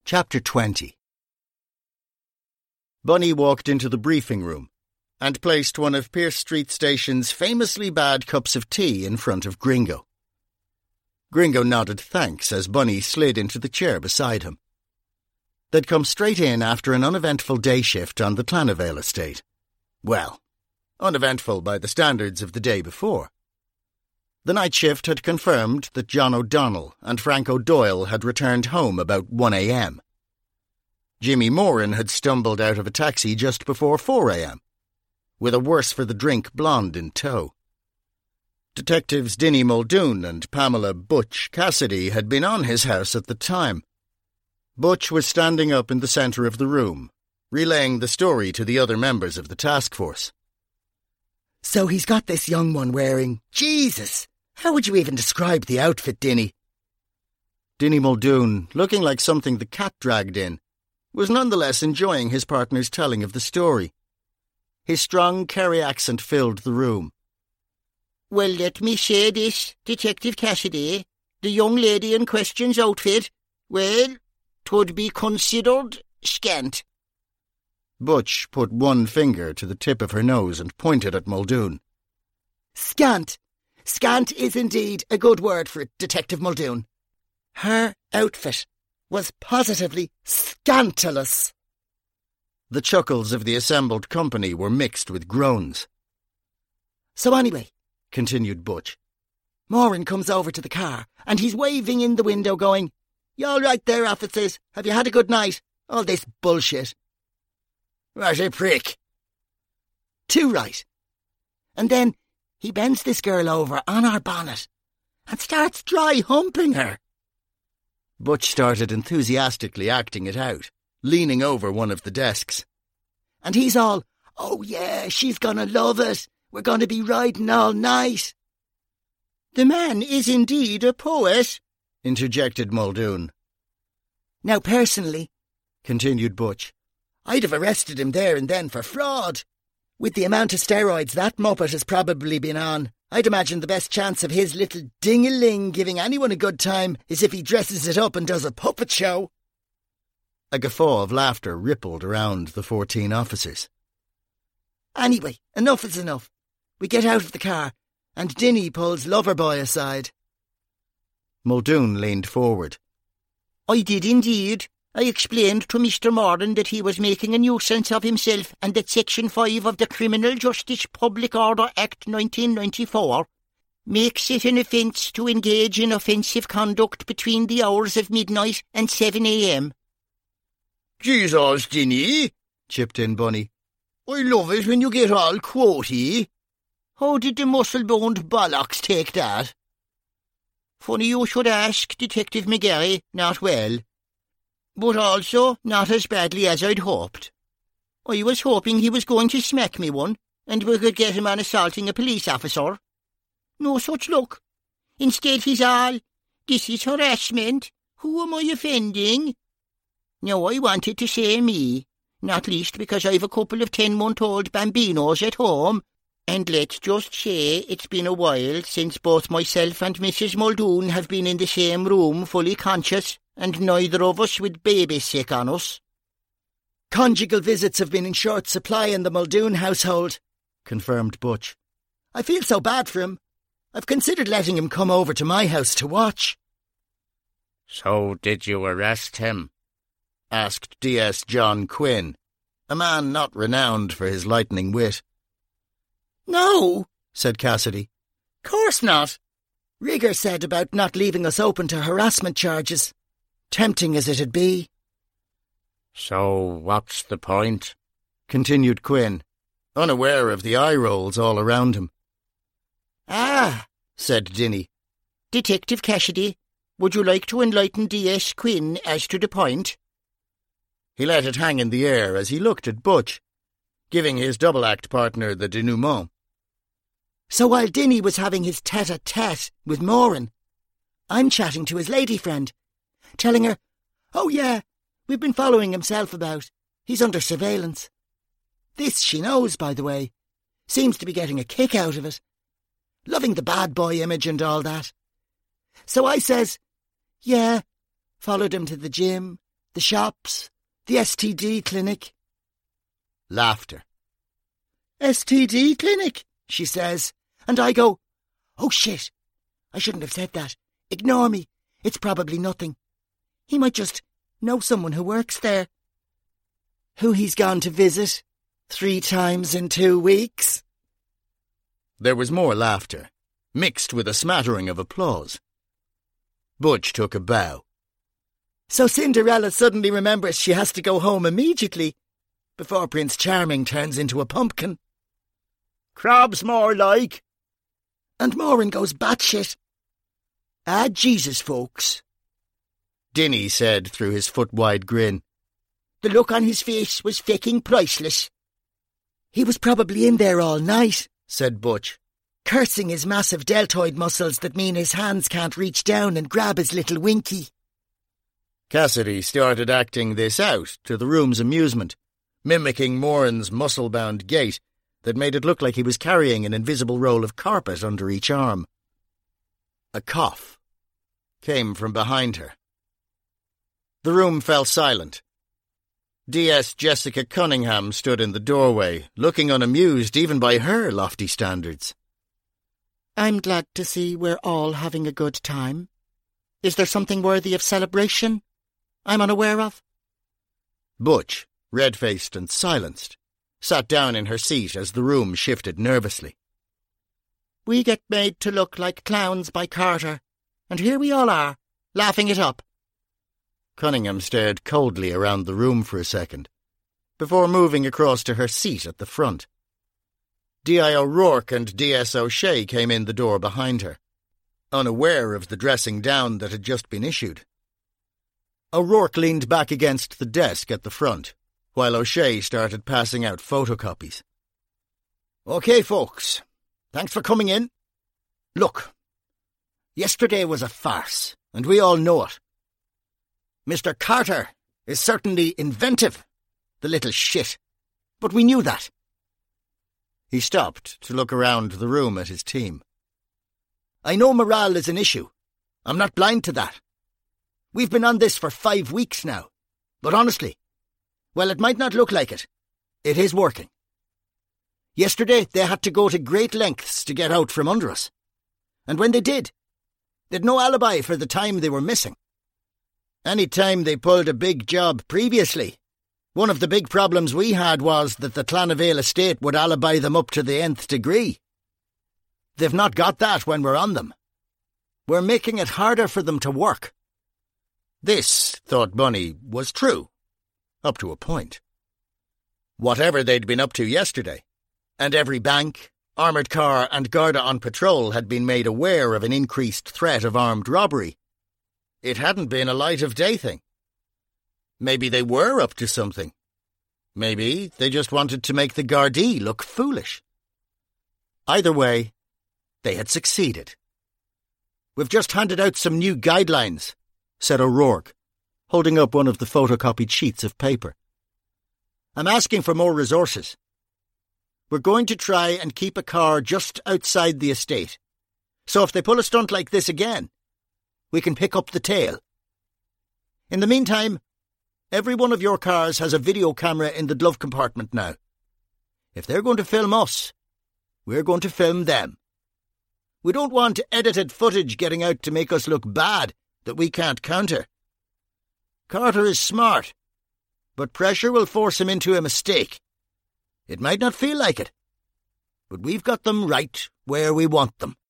Chapter 20. Bunny walked into the briefing room and placed one of Pierce Street Station's famously bad cups of tea in front of Gringo. Gringo nodded thanks as Bunny slid into the chair beside him. They'd come straight in after an uneventful day shift on the Clanavale estate. Well, uneventful by the standards of the day before. The night shift had confirmed that John O'Donnell and Frank O'Doyle had returned home about 1 a.m. Jimmy Moran had stumbled out of a taxi just before 4 a.m, with a worse-for-the-drink blonde in tow. Detectives Dinny Muldoon and Pamela Butch Cassidy had been on his house at the time. Butch was standing up in the centre of the room, relaying the story to the other members of the task force. So he's got this young one wearing... Jesus! How would you even describe the outfit, Dinny? Dinny Muldoon, looking like something the cat dragged in, was nonetheless enjoying his partner's telling of the story. His strong Kerry accent filled the room. Well, let me say this, Detective Cassidy. The young lady in question's outfit, well, 'twould be considered scant. Butch put one finger to the tip of her nose and pointed at Muldoon. Scant. Scant is indeed a good word for it, Detective Muldoon. Her outfit was positively scandalous. The chuckles of the assembled company were mixed with groans. So anyway, continued Butch, Moran comes over to the car and he's waving in the window going, "You all right there, officers? Have you had a good night? All this bullshit." What a prick. Too right. And then he bends this girl over on our bonnet and starts dry humping her. Butch started enthusiastically acting it out, leaning over one of the desks. And he's all, "Oh yeah, she's gonna love it. We're gonna be riding all night." The man is indeed a poet, interjected Muldoon. Now personally, continued Butch, I'd have arrested him there and then for fraud. With the amount of steroids that muppet has probably been on, I'd imagine the best chance of his little ding-a-ling giving anyone a good time is if he dresses it up and does a puppet show. A guffaw of laughter rippled around the 14 officers. Anyway, enough is enough. We get out of the car, and Dinny pulls Loverboy aside. Muldoon leaned forward. I did indeed. I explained to Mr. Moran that he was making a nuisance of himself and that Section 5 of the Criminal Justice Public Order Act 1994 makes it an offence to engage in offensive conduct between the hours of midnight and 7 a.m. Jesus, Dinny, chipped in Bunny. I love it when you get all quotey. How did the muscle-boned bollocks take that? Funny you should ask, Detective McGarry. Not well. But also not as badly as I'd hoped. I was hoping he was going to smack me one, and we could get him on assaulting a police officer. No such luck. Instead he's all, "This is harassment. Who am I offending?" Now I wanted to say me, not least because I've a couple of 10-month-old bambinos at home, and let's just say it's been a while since both myself and Mrs. Muldoon have been in the same room fully conscious, and neither of us with baby sick on us. Conjugal visits have been in short supply in the Muldoon household, confirmed Butch. I feel so bad for him. I've considered letting him come over to my house to watch. So did you arrest him? Asked DS John Quinn, a man not renowned for his lightning wit. No, said Cassidy. Course not. Rieger said about not leaving us open to harassment charges, tempting as it'd be. So what's the point? Continued Quinn, unaware of the eye rolls all around him. Ah, said Dinny. Detective Cassidy, would you like to enlighten DS Quinn as to the point? He let it hang in the air as he looked at Butch, giving his double-act partner the denouement. So while Dinny was having his tete-a-tete with Moran, I'm chatting to his lady friend, telling her, "Oh yeah, we've been following himself about. He's under surveillance." This she knows, by the way. Seems to be getting a kick out of it. Loving the bad boy image and all that. So I says, "Yeah, followed him to the gym, the shops, the STD clinic. Laughter. STD clinic, she says, and I go, oh shit, I shouldn't have said that. Ignore me, it's probably nothing. He might just know someone who works there. Who he's gone to visit 3 times in 2 weeks. There was more laughter, mixed with a smattering of applause. Butch took a bow. So Cinderella suddenly remembers she has to go home immediately, before Prince Charming turns into a pumpkin. Crabs more like. And Moran goes batshit. Ah, Jesus, folks. Dinny said through his foot-wide grin. The look on his face was fucking priceless. He was probably in there all night, said Butch, cursing his massive deltoid muscles that mean his hands can't reach down and grab his little winky. Cassidy started acting this out to the room's amusement, mimicking Moran's muscle-bound gait that made it look like he was carrying an invisible roll of carpet under each arm. A cough came from behind her. The room fell silent. DS Jessica Cunningham stood in the doorway, looking unamused even by her lofty standards. I'm glad to see we're all having a good time. Is there something worthy of celebration I'm unaware of? Butch, red-faced and silenced, sat down in her seat as the room shifted nervously. We get made to look like clowns by Carter, and here we all are, laughing it up. Cunningham stared coldly around the room for a second, before moving across to her seat at the front. D.I. O'Rourke and D.S. O'Shea came in the door behind her, unaware of the dressing down that had just been issued. O'Rourke leaned back against the desk at the front, while O'Shea started passing out photocopies. OK, folks, thanks for coming in. Look, yesterday was a farce, and we all know it. Mr. Carter is certainly inventive, the little shit, but we knew that. He stopped to look around the room at his team. I know morale is an issue. I'm not blind to that. We've been on this for 5 weeks now, but honestly, while it might not look like it, it is working. Yesterday they had to go to great lengths to get out from under us, and when they did, they'd no alibi for the time they were missing. Any time they pulled a big job previously, one of the big problems we had was that the Clanavale estate would alibi them up to the nth degree. They've not got that when we're on them. We're making it harder for them to work. This, thought Bunny, was true, up to a point. Whatever they'd been up to yesterday, and every bank, armoured car and Garda on patrol had been made aware of an increased threat of armed robbery, it hadn't been a light-of-day thing. Maybe they were up to something. Maybe they just wanted to make the Gardaí look foolish. Either way, they had succeeded. We've just handed out some new guidelines, said O'Rourke, holding up one of the photocopied sheets of paper. I'm asking for more resources. We're going to try and keep a car just outside the estate, so if they pull a stunt like this again, we can pick up the tail. In the meantime, every one of your cars has a video camera in the glove compartment now. If they're going to film us, we're going to film them. We don't want edited footage getting out to make us look bad that we can't counter. Carter is smart, but pressure will force him into a mistake. It might not feel like it, but we've got them right where we want them.